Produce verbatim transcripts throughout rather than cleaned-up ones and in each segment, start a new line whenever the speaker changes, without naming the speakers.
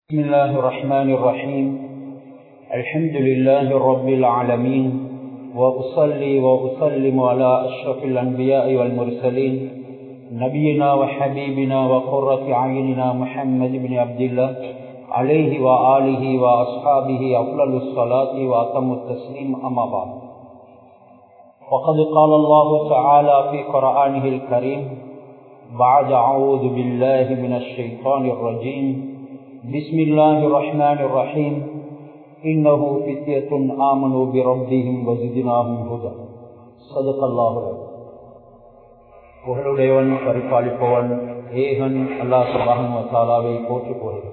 بسم الله الرحمن الرحيم الحمد لله رب العالمين وأصلي وأسلم على أشرف الأنبياء والمرسلين نبينا وحبيبنا وقرة أعيننا محمد بن عبد الله عليه وآله وأصحابه أفضل الصلاة وأتم التسليم أما بعد وقد قال الله تعالى في قرآنه الكريم بعد أعوذ بالله من الشيطان الرجيم بسم الله الرحمن الرحيم إنه فتية آمنوا بربهم وزدناهم هدى صدق الله العظيم. புகழுடையவன் பரிபாலிப்பவன் ஏகன் அல்லாஹ் சுப்ஹானஹு வ தஆலாவை போற்றி புகழ்கிறேன்.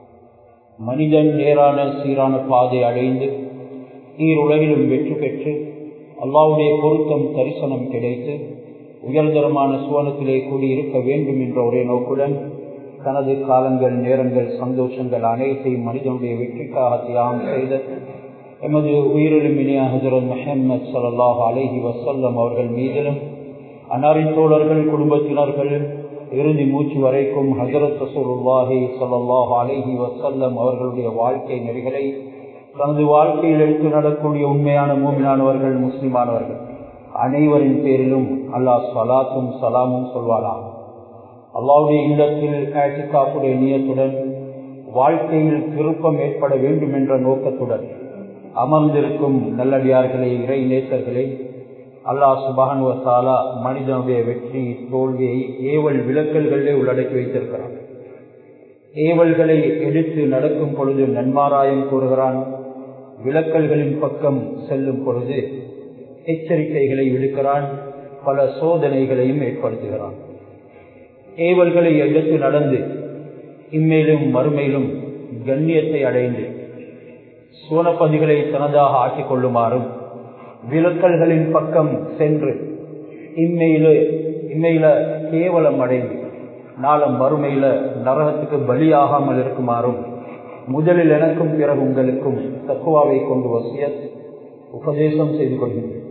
மனிதன் நேரான சீரான பாதை அடைந்து ஈருலகிலும் வெற்றி பெற்று அல்லாஹ்வுடைய பொருத்தம் தரிசனம் கிடைத்து உயர்தரமான சுவனத்திலே கூடியிருக்க வேண்டும் என்ற ஒரே நோக்குடன் தனது காலங்கள் நேரங்கள் சந்தோஷங்கள் அனைத்தையும் மனிதனுடைய வெற்றிக்காக தியாகம் செய்த எமது உயிரிலும் இனிய ஹஜ்ரத் முஹம்மது ஸல்லல்லாஹு அலைஹி வஸல்லம் அவர்கள் மீதிலும் அன்னாரின் தோழர்கள் குடும்பத்தினர்கள் இறுதி மூச்சு வரைக்கும் ஹஜ்ரத் ரசூலுல்லாஹி ஸல்லல்லாஹு அலைஹி வஸல்லம் அவர்களுடைய வாழ்க்கை நெறிகளை தனது வாழ்க்கையில் எடுத்து நடக்கூடிய உண்மையான மூமினானவர்கள் முஸ்லிமானவர்கள் அனைவரின் பேரிலும் அல்லாஹ் ஸலாத்தும் சலாமும் சொல்வானாக. அல்லாஹ்வுடைய இல்லத்தில் இஅ்திகாஃபுடைய நியத்துடன் வாழ்க்கையில் திருப்பம் ஏற்பட வேண்டும் என்ற நோக்கத்துடன் அமர்ந்திருக்கும் நல்லடியார்களே, இறை நேசர்களே, அல்லாஹ் சுப்ஹானஹு வ தஆலா மனிதனுடைய வெற்றி தோல்வியை ஏவல் விலக்கல்களிலே உள்ளடக்கி வைத்திருக்கிறான். ஏவல்களை எடுத்து நடக்கும் பொழுது நன்மாராயம் கூறுகிறான், விலக்கல்களின் பக்கம் செல்லும் பொழுது எச்சரிக்கைகளை விடுக்கிறான், பல சோதனைகளையும் ஏற்படுத்துகிறான். ஏவல்களை எடுத்து நடந்து இம்மேலும் மறுமையிலும் கண்ணியத்தை அடைந்து சோனப்பதிகளை தனதாக ஆக்கிக் கொள்ளுமாறும் விலக்கல்களின் பக்கம் சென்று இம்மையில இம்மையில கேவலம் அடைந்து நாளம் மறுமையில நரகத்துக்கு பலியாகாமல் இருக்குமாறும் முதலில் எனக்கும் பிறகு உங்களுக்கும் தக்குவாவை கொண்டு வசியத் உபதேசம் செய்து கொள்கின்றேன்.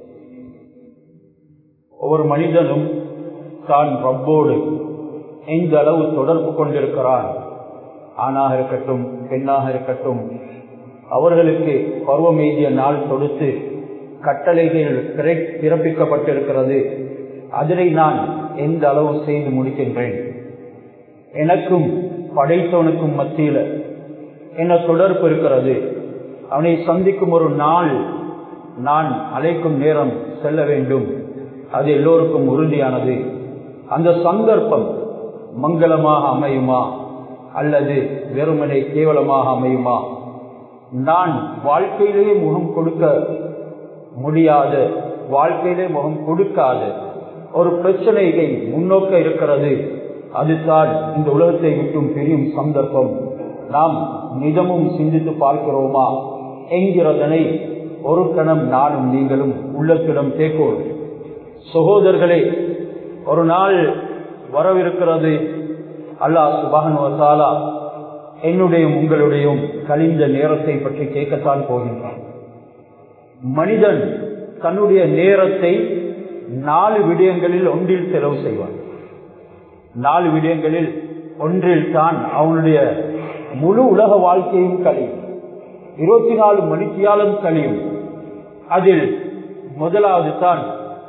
ஒவ்வொரு மனிதனும் தான் ரப்போடு எந்த அளவு தொடர்பு கொண்டிருக்கிறான், ஆணாக இருக்கட்டும் பெண்ணாக இருக்கட்டும், அவர்களுக்கு பருவமெய்திய நாள் தொடுத்து கட்டளைகள் பிறப்பிக்கப்பட்டிருக்கிறது, அதனை நான் எந்த அளவு செய்து முடிக்கின்றேன், எனக்கும் படைத்தவனுக்கும் மத்தியில் என்ன தொடர்பு இருக்கிறது, அவனை சந்திக்கும் ஒரு நாள் நான் அழைக்கும் நேரம் செல்ல வேண்டும், அது எல்லோருக்கும் உறுதியானது. அந்த சந்தர்ப்பம் மங்களமாக அமையுமா அல்லது வெறுமனை கேவலமாக அமையுமா? நான் வாழ்க்கையிலேயே முகம் கொடுக்க முடியாத, வாழ்க்கையிலே முகம் கொடுக்காத ஒரு பிரச்சனையை முன்னோக்க இருக்கிறது, அதுதான் இந்த உலகத்தை விட்டும் பிரியும் சந்தர்ப்பம். நாம் நிஜமும் சிந்தித்து பார்க்கிறோமா என்கிறதனை ஒரு கணம் நானும் நீங்களும் உள்ளத்திடம் கேட்கோம். சகோதரர்களே, ஒரு நாள் வரவிருக்கிறது, அல்லாஹ் சுப்ஹானஹு வ தஆலா என்னுடைய உங்களுடையும் கழிந்த நேரத்தை பற்றி கேட்கத்தான் போகின்றான். மனிதன் தன்னுடைய நேரத்தை நாலு விடயங்களில் ஒன்றில் செலவு செய்வான். நாலு விடயங்களில் ஒன்றில் தான் அவனுடைய முழு உலக வாழ்க்கையும் கழியும், இருபத்தி நாலு மணித்தியாலும் கழியும். அதில் முதலாவது தான்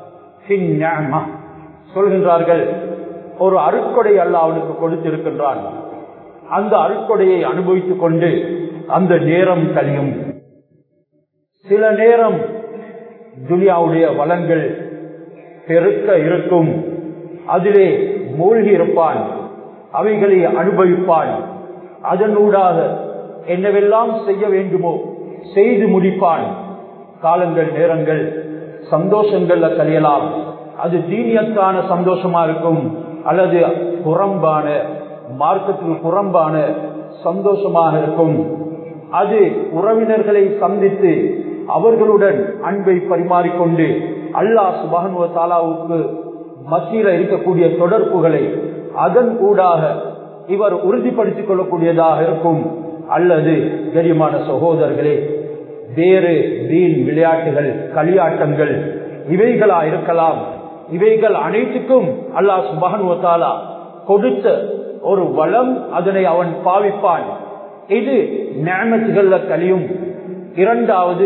சொல்கின்றார்கள், ஒரு அருட்கொடை அல்லாஹ் அவனுக்கு கொடுத்திருக்கின்றான், அந்த அருட்கொடையை அனுபவித்துக் கொண்டு அந்த நேரம் கழியும். சில நேரம் துனியாவுடைய வளங்கள் பெருக்க இருக்கும், அதிலே மூழ்கி இருப்பான், அவைகளை அனுபவிப்பான், அதனூடாக என்னவெல்லாம் செய்ய வேண்டுமோ செய்து முடிப்பான். காலங்கள் நேரங்கள் சந்தோஷங்கள்ல கழியலாம், அது தீனியத்தான சந்தோஷமா இருக்கும் அல்லது புறம்பான மார்க்கத்துக்கு புறம்பான சந்தோஷமாக இருக்கும். அது உறவினர்களை சந்தித்து அவர்களுடன் அன்பை பரிமாறிக்கொண்டு அல்லாஹ் சுப்ஹானஹு வ தஆலாவுக்கு மத்தியில் இருக்கக்கூடிய தொடர்புகளை அதன் ஊடாக இவர் உறுதிப்படுத்திக் கொள்ளக்கூடியதாக இருக்கும். அல்லது கரிமான சகோதரர்களே, வேறு வீண் விளையாட்டுகள் களியாட்டங்கள் இவைகளா இருக்கலாம். இவைகள் அனைத்துக்கும் அல்லாஹ் சுப்ஹானஹு வ தஆலா கொடுத்த ஒரு வளம், அதனை அவன் பாவிப்பான். இது நிஅமத்துகள்ல கலியும். இரண்டாவது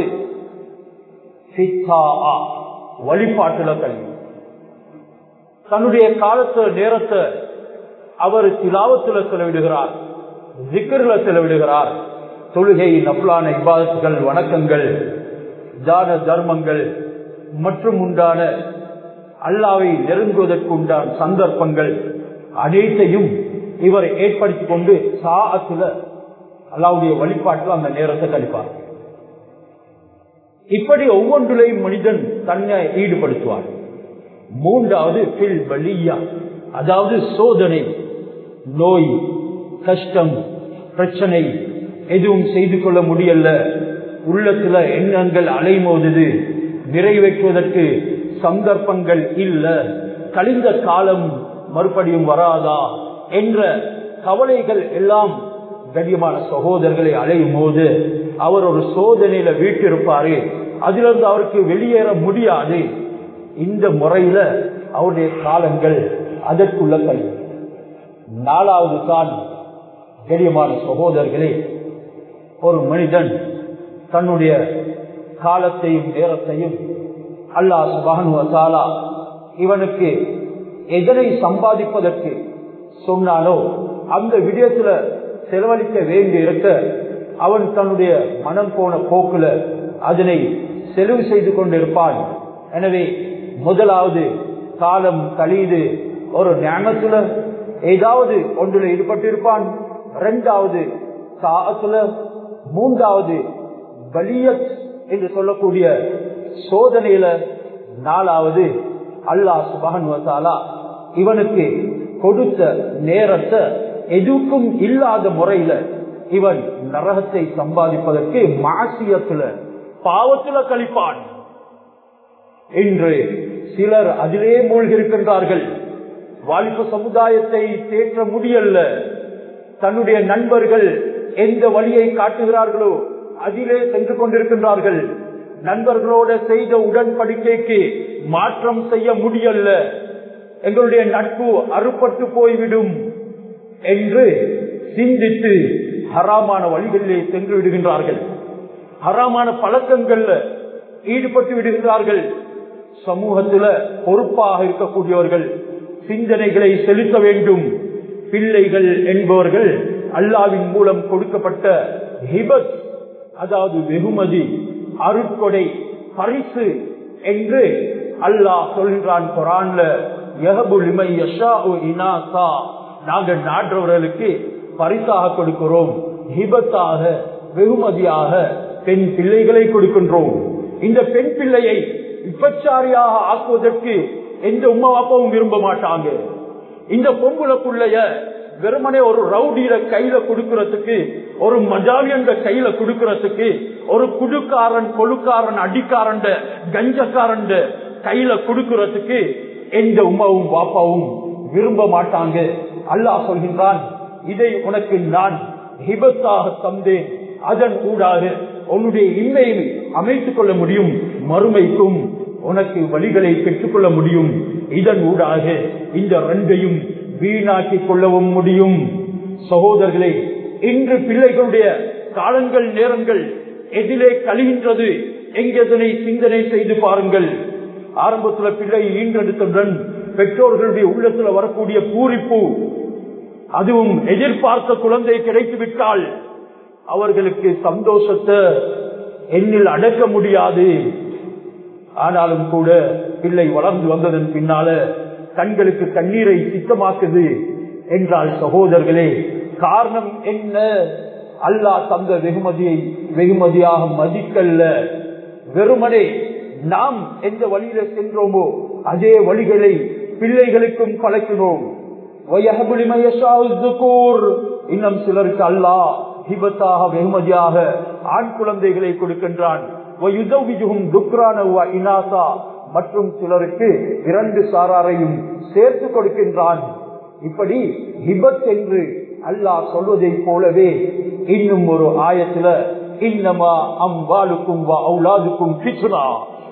வழிபாட்டுல கலியும். தன்னுடைய காலத்தை நேரத்தை அவர் திலாவத்துல செலவிடுகிறார், ஜிக்ர்ல செலவிடுகிறார். தொழுகை, நஃபிலான இபாதத்துகள், வணக்கங்கள், தான தர்மங்கள் மற்றும் உண்டான அல்லாஹ்வை நெருங்குவதற்கு உண்டான சந்தர்ப்பங்கள் அனைத்தையும் இவர் ஏற்படுத்திக் கொண்டு சாஅத்துல அல்லாஹ்வுடைய வழிபாட்டில் அந்த நேரத்தை கழிப்பார். இப்படி ஒவ்வொன்றிலையும் மனிதன் தன்னை ஈடுபடுத்துவார். மூன்றாவது ஃபில் பலியா, அதாவது சோதனை, நோய், கஷ்டம், பிரச்சனை எதுவும் செய்து கொள்ள முடியல, உள்ளத்துல எண்ணங்கள் அலைமோதுது, நிறைவேற்றுவதற்கு சந்தர்ப்பங்கள் இல்ல, கழிந்த காலம் மறுபடியும் வராதா என்ற கவலைகள் எல்லாம் கண்ணியமான சகோதரர்களை அலையும் போது அவர் ஒரு சோதனையில வீட்டிருப்பாரு. அதிலிருந்து அவருக்கு வெளியேற முடியாது. இந்த முறையில அவருடைய காலங்கள் அதற்குள்ள கல்வி. நாலாவது தான் கண்ணியமான சகோதரர்களே, ஒரு மனிதன் தன்னுடைய காலத்தையும் நேரத்தையும் அல்லாஹ் சுப்ஹானஹு வ தஆலா இவனுக்கு எதனை சம்பாதிப்பதற்கு சொன்னாலோ அந்த விடயத்துல செலவழிக்க வேண்டி இருக்க அவன் தன்னுடைய மனம் போன போக்குல அதனை செலவு செய்து கொண்டிருப்பான். எனவே முதலாவது காலம் கழிது ஒரு நிஅமத்துல ஏதாவது ஒன்றில் ஈடுபட்டிருப்பான். இரண்டாவது சாஅத்துல, மூன்றாவது பலியத் என்று சொல்லக்கூடிய சோதனையில, நாலாவது அல்லாஹ் சுப்ஹானஹு வ தஆலா இவனுக்கு கொடுத்த நேரத்தை எதுக்கும் இல்லாத முறையில இவன் நரகத்தை சம்பாதிப்பதற்கு மாசியத்துல, பாவத்துல கழிப்பான். இன்று சிலர் அதிலே மூழ்கிருக்கின்றார்கள். வாலிப சமுதாயத்தை தேற்ற முடியல. தன்னுடைய நண்பர்கள் எந்த வழியை காட்டுகிறார்களோ அதிலே சென்று கொண்டிருக்கின்றார்கள். நண்பர்களோட செய்த உடன்படிக்கைக்கு மாற்றம் செய்ய முடியல, எங்களுடைய நட்பு அறுபட்டு போய்விடும் என்று சிந்தித்து ஹராமான வழிகளிலே சென்று விடுகின்றார்கள். ஹராமான பழக்கங்கள்ல ஈடுபட்டு விடுகிறார்கள். சமூகத்துல பொறுப்பாக இருக்கக்கூடியவர்கள் சிந்தனைகளை செலுத்த வேண்டும். பிள்ளைகள் என்பவர்கள் அல்லாஹ்வின் மூலம் கொடுக்கப்பட்ட ஹிபத், அதாவது வெகுமதி, அருட்கொடை, பரிசு என்று அல்லாஹ் சொல்கிறான் குர்ஆன்ல. யஹபு லிமை யஷாஉ இனாஸா, நாங்கள் நாடுறவர்களுக்கு பரிசாக கொடுக்கிறோம், ஹிபத்தாக வெகுமதியாக பெண் பிள்ளைகளை கொடுக்கின்றோம். இந்த பெண் பிள்ளையை விபச்சாரியாக ஆக்குவதற்கு எந்த உம்மா அப்பாவும் விரும்ப மாட்டாங்க. இந்த பொம்புல பிள்ளைய வெறுமனே ஒரு ரவுடியில கையில கொடுக்கறதுக்கு, ஒரு மஜாவியன் கையில கொடுக்கறதுக்கு, ஒரு குடுக்காரன், கொழுக்காரன், அடிக்காரன், கஞ்சக்காரன் கையில கொடுக்கறதுக்கு எந்த உம்மாவும் பாப்பாவும் விரும்ப மாட்டாங்க. அல்லாஹ் சொல்கின்றான், இதை உனக்கு நான் ஹிபத்தாக தந்தேன், அதன் ஊடாக உன்னுடைய இன்மையை அமைத்துக் கொள்ள முடியும், மறுமைக்கும் உனக்கு வழிகளை பெற்றுக்கொள்ள முடியும். இதன் ஊடாக இந்த ரெண்டையும் வீணாக்கிக் கொள்ளவும் முடியும். சகோதரர்களே, இன்று பிள்ளைகளுடைய காலங்கள் நேரங்கள் எதிலே கழிகின்றது, எங்கெதனை சிந்தனை செய்து பாருங்கள். ஆரம்பத்துல பிள்ளை ஈன்றெடுத்தவுடன் பெற்றோர்களுடைய உள்ளத்துல வரக்கூடிய பூரிப்பு, அதுவும் எதிர்பார்த்த குழந்தை கிடைத்து விட்டால் அவர்களுக்கு சந்தோஷத்தை எண்ணில் அடக்க முடியாது. ஆனாலும் கூட பிள்ளை வளர்ந்து வந்ததன் பின்னால கண்களுக்கு கண்ணீரை சித்தமாக்குது என்றால் சகோதரர்களே, காரணம் என்ன? அல்லாஹ் தந்த வெகுமதியை வெகுமதியாக மதிக்கல்ல, வெறுமனே நாம் எந்த வழியில சென்றோமோ அதே வழிகளை பிள்ளைகளுக்கும் பழக்கினோம். இன்னும் சிலருக்கு அல்லாஹ் ஹிபத்தாக வெகுமதியாக ஆண் குழந்தைகளை கொடுக்கின்றான். மற்றும் சிலருக்கு இரண்டு சாராரையும் சேர்த்து கொடுக்கின்றான். இப்படி ஹிபத் என்று அல்லாஹ் சொல்வதை போலவே இன்னும் ஒரு ஆயத்துல இன்னமா அம்வாலுக்கும் வ அவுலாதுக்கும் ஃபித்னா,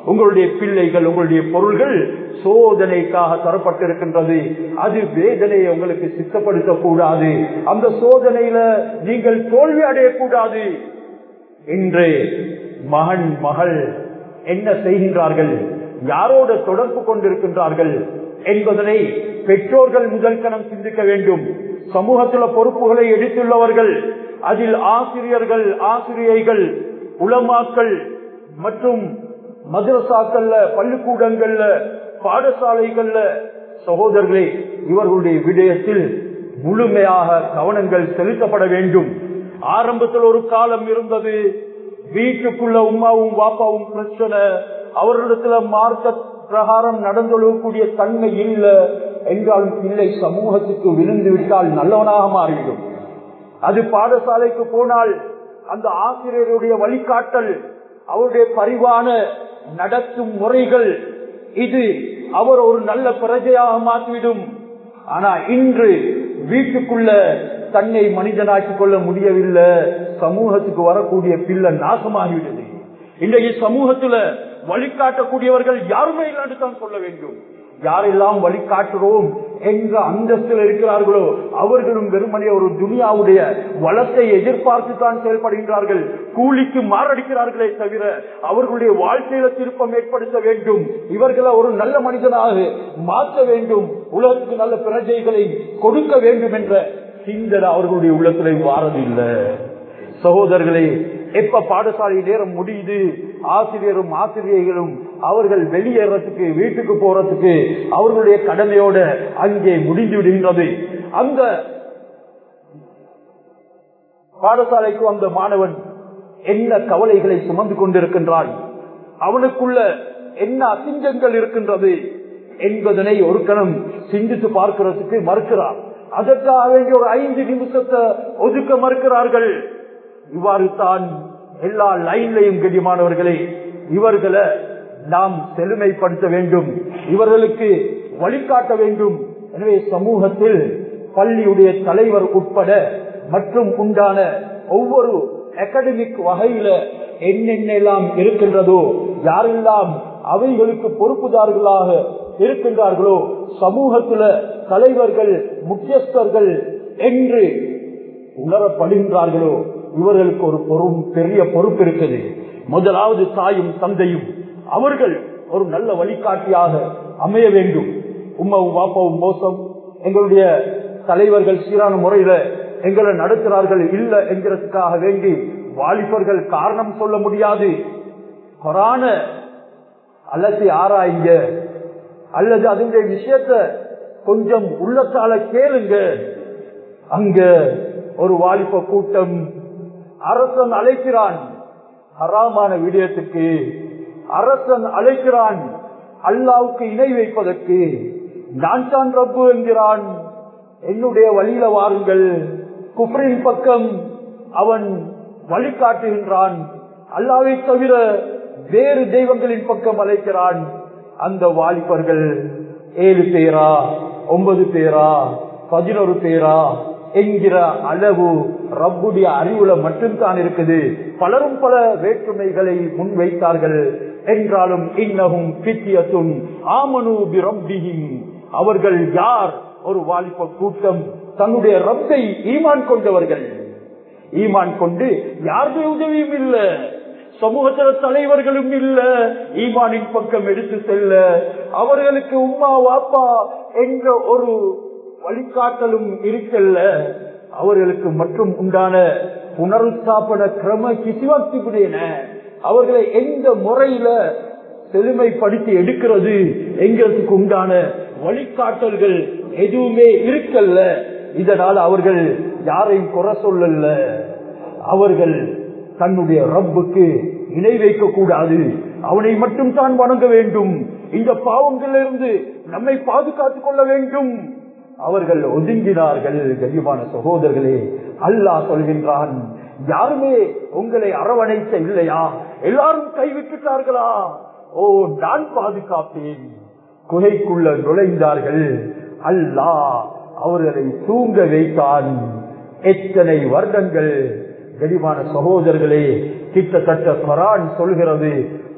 உங்களுடைய பிள்ளைகள் உங்களுடைய பொருள்கள் சோதனைக்காக தரப்பட்டிருக்கின்றது. அது வேதனையை உங்களுக்கு சித்தப்படுத்தக் கூடாது. அந்த சோதனையில நீங்கள் தோல்வி அடையக்கூடாது. இன்று மகன் மகள் என்ன செய்கின்றார்கள், யாரோடு தொடர்பு கொண்டிருக்கின்றார்கள் என்பதனை பெற்றோர்கள் முதல் கணம் சிந்திக்க வேண்டும். சமூகத்தில் பொறுப்புகளை எடுத்துள்ளவர்கள், அதில் ஆசிரியர்கள், ஆசிரியைகள், உலமாக்கள் மற்றும் மதரசாக்கள்ல, பள்ளிக்கூடங்கள்ல, பாடசாலைகள்ல, சகோதரர்களே, இவர்களுடைய விடயத்தில் முழுமையாக கவனங்கள் செலுத்தப்பட வேண்டும். ஆரம்பத்தில் ஒரு காலம் இருந்தது, வீட்டுக்குள்ள உமாவும் வாப்பாவும் பிரச்சனை, அவர்களிடத்துல மார்க்க பிரகாரம் நடந்துள்ளக்கூடிய தன்மை இல்லை என்றாலும் பிள்ளை சமூகத்துக்கு விழுந்து விட்டால் நல்லவனாக மாறிவிடும். அது பாடசாலைக்கு போனால் அந்த ஆசிரியருடைய வழிகாட்டல், அவருடைய பரிவான நடத்தும் முறைகள், இது அவர் ஒரு நல்ல பிரஜையாக மாற்றிவிடும். ஆனா இன்று வீட்டுக்குள்ள தன்னை மனிதனாக்கிக் கொள்ள முடியவில்லை, சமூகத்துக்கு வரக்கூடிய பிள்ளை நாசமாகிவிட்டது. இன்றைய சமூகத்துல வழிகாட்டக்கூடியவர்கள் யாருமே இல்லாண்டு தான் சொல்ல வேண்டும். யாரெல்லாம் வழிகாட்டுறோம் என்ற அந்தஸ்தில் இருக்கிறார்களோ அவர்களும் வெறுமனே ஒரு துனியாவுடைய வளத்தை எதிர்பார்த்து தான் செயல்படுகின்றார்கள். கூலிக்கு மாரடிக்கிறார்களே தவிர அவர்களுடைய வாழ்க்கையில திருப்பம் ஏற்படுத்த வேண்டும், இவர்களை ஒரு நல்ல மனிதனாக மாற்ற வேண்டும், உலகத்துக்கு நல்ல பிரஜைகளை கொடுக்க வேண்டும் என்ற சிந்தனை அவர்களுடைய உள்ளத்திலே வாரதில்லை. சகோதரர்களே, எப்ப பாடசாலை நேரம் முடியுது, ஆசிரியரும் ஆசிரியர்களும் அவர்கள் வெளியேறதுக்கு, வீட்டுக்கு போறதுக்கு அவர்களுடைய கடமையோட அங்கே முடிந்து விடுகின்றது. அந்த பாடசாலைக்கு அந்த மாணவன் என்ன கவலைகளை சுமந்து கொண்டிருக்கின்றான், அவனுக்குள்ள என்ன அசிங்கங்கள் இருக்கின்றது என்பதனை ஒரு கணம் சிந்தித்து பார்க்கிறதுக்கு மறுக்கிறார். அதற்காக வேண்டிய ஒரு ஐந்து நிமிஷத்தை ஒதுக்க மறுக்கிறார்கள். இவ்வாறு தான் எல்லா லைன்லையும் கண்ணியமானவர்களே, இவர்களை நாம் செழுமைப்படுத்த வேண்டும், இவர்களுக்கு வழிகாட்ட வேண்டும். எனவே சமூகத்தில் பள்ளியுடைய தலைவர் உட்பட மற்றும் உண்டான ஒவ்வொரு அகாடமிக் வகையில என்னென்னலாம் இருக்கின்றதோ, யாரெல்லாம் அவைகளுக்கு பொறுப்புதார்களாக இருக்கின்றார்களோ, சமூகத்துல தலைவர்கள், முக்கியஸ்தர்கள் என்று உணரப்படுகின்றார்களோ, இவர்களுக்கு ஒரு பொறும் பெரிய பொறுப்பு இருக்குது. முதலாவது தாயும் தந்தையும் அவர்கள் ஒரு நல்ல வழிகாட்டியாக அமைய வேண்டும். உம்மாவும் வாப்பாவும் மோசம், எங்களுடைய தலைவர்கள் சீரான முறையில எங்களை நடத்துகிறார்கள் இல்லை என்கிறதுக்காக வேண்டி வாலிபர்கள் காரணம் சொல்ல முடியாது. குர்ஆன அல்லது ஆராய்ங்க, அல்லது அதனுடைய விஷயத்தை கொஞ்சம் உள்ளத்தால கேளுங்க. அங்க ஒரு வாலிப கூட்டம் அரசன் அழைக்கிறான் ஹராமான விடயத்துக்கு, அரசன் அழைக்கிறான் அல்லாவுக்கு இணை வைப்பதற்கு, நான் தான் ரப்பு என்கிறான், என்னுடைய வழியில வாருங்கள். குஃப்ரின் பக்கம் அவன் வழிகாட்டுகின்றான், அல்லாவை தவிர வேறு தெய்வங்களின் பக்கம் அழைக்கிறான். அந்த வாலிபர்கள் ஏழு பேரா, ஒன்பது பேரா, பதினோரு பேரா என்கிற அளவு ரப்புடைய அறிவுல மட்டும்தான் இருக்குது. பலரும் பல வேற்றுமைகளை முன்வைத்தார்கள். என்றாலும் இன்னஹும் ஃபித்யத்துன் ஆமனூ பிரப்பிஹிம், அவர்கள் யார்? ஒரு வாலிப கூட்டம் தன்னுடைய ரப்பை ஈமான் கொண்டவர்கள். ஈமான் கொண்டு யாருடைய உதவியும் இல்ல, சமூகத்தில தலைவர்களும் இல்ல, ஈமானின் பக்கம் எடுத்து செல்ல அவர்களுக்கு உம்மா வாப்பா என்ற ஒரு வழிகாட்டலும் இருக்கல்ல. அவர்களுக்கு மற்றும் உண்டான புனருஸ்தாபன கிரம கிசிவாக்திபுடையன, அவர்களை எந்த முறையில செழுமைப்படுத்தி எடுக்கிறது எங்களுக்கு உண்டான வழிகாட்டல்கள் எதுவுமே இருக்கல்ல. இதனால் அவர்கள் யாரையும் குறை சொல்லல. அவர்கள் தன்னுடைய ரப்புக்கு இணை வைக்க கூடாது, அவனை மட்டும் தான் வணங்க வேண்டும், இந்த பாவங்களிலிருந்து நம்மை பாதுகாத்துக் கொள்ள வேண்டும். அவர்கள் ஒதுங்கினார்கள். கண்ணியமான சகோதரர்களே, அல்லாஹ் சொல்கின்றான், யாருமே உங்களை அரவணைக்க இல்லையா? எல்லாரும் கைவிட்டுட்டார்களா? ஓ, நான் பாதுகாப்பேன். குகைக்குள்ள நுழைந்தார்கள். அல்லாஹ் அவர்களை தூங்க வைத்தான். எத்தனை வருடங்கள்! கண்ணியமான சகோதரர்களே, கிட்டத்தட்ட குர்ஆன் சொல்கிறது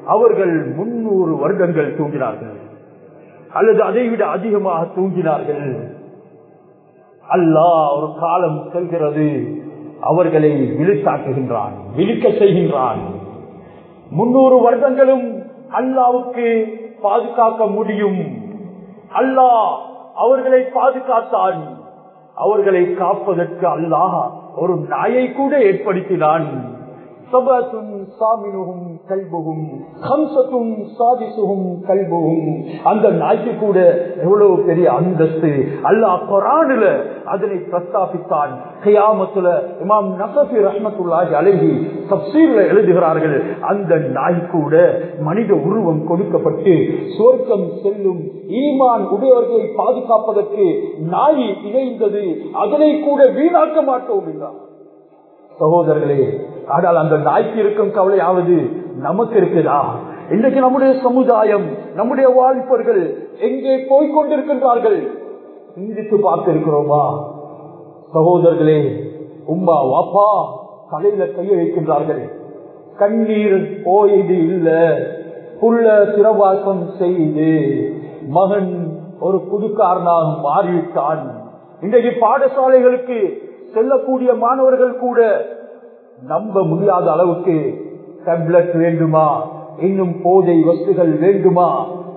அவர்கள் முன்னூறு வருடங்கள் தூங்கினார்கள் அல்லது அதைவிட அதிகமாக தூங்கினார்கள். அல்லாஹ் ஒரு காலம் செல்கிறது, அவர்களை விழித்தாக்குகின்றான், விழிக்க செய்கின்றான். முன்னூறு வருடங்களும் அல்லாஹ்வுக்கு பாதுகாக்க முடியும். அல்லாஹ் அவர்களை பாதுகாத்தான். அவர்களை காப்பதற்கு அல்லாஹ் ஒரு நாயை கூட ஏற்படுத்தினான். அந்த நாய்க்கு கூட எவ்வளவு பெரிய அந்தஸ்து அல்லாஹ் குர்ஆனில் அதனை பிரஸ்தாபித்தான். கியாமத்துல இமாம் நஸஃபி ரஹ்மத்துல்லாஹி அலைஹி தஃப்சீர்ல எழுதுகிறார்கள், அந்த நாய் கூட மனித உருவம் கொடுக்கப்பட்டு சொர்க்கம் செல்லும் ஈமான் உடையவர்களை பாதுகாப்பதற்கு நாய் இணைந்தது, அதனை கூட வீணாக்க மாட்டோம் என்றார். சகோதரர்களே, ஆனால் அந்த நாய்க்கு இருக்கும் கவலையாவது நமக்கு இருக்குதா? இன்றைக்கு நம்முடைய சமுதாயம், நம்முடைய வாலிபர்கள் எங்கே போய்கொண்டிருக்கின்றார்கள்? சிந்தித்து பார்த்திருக்கிறோமா? சகோதரர்களே, உம்மா வாப்பா தலையில கைய வைக்கின்றார்கள், கண்ணீர் போயது இல்ல, புள்ள சிரவாசம் செய்து மகன் ஒரு புதுக்காரனாக மாறிவிட்டான். இன்றைக்கு பாடசாலைகளுக்கு செல்லக்கூடிய மாணவர்கள் கூட நம்ப முடியாத அளவுக்கு டேப்லெட் வேண்டுமா, இன்னும் போதை வஸ்துகள் வேண்டுமா,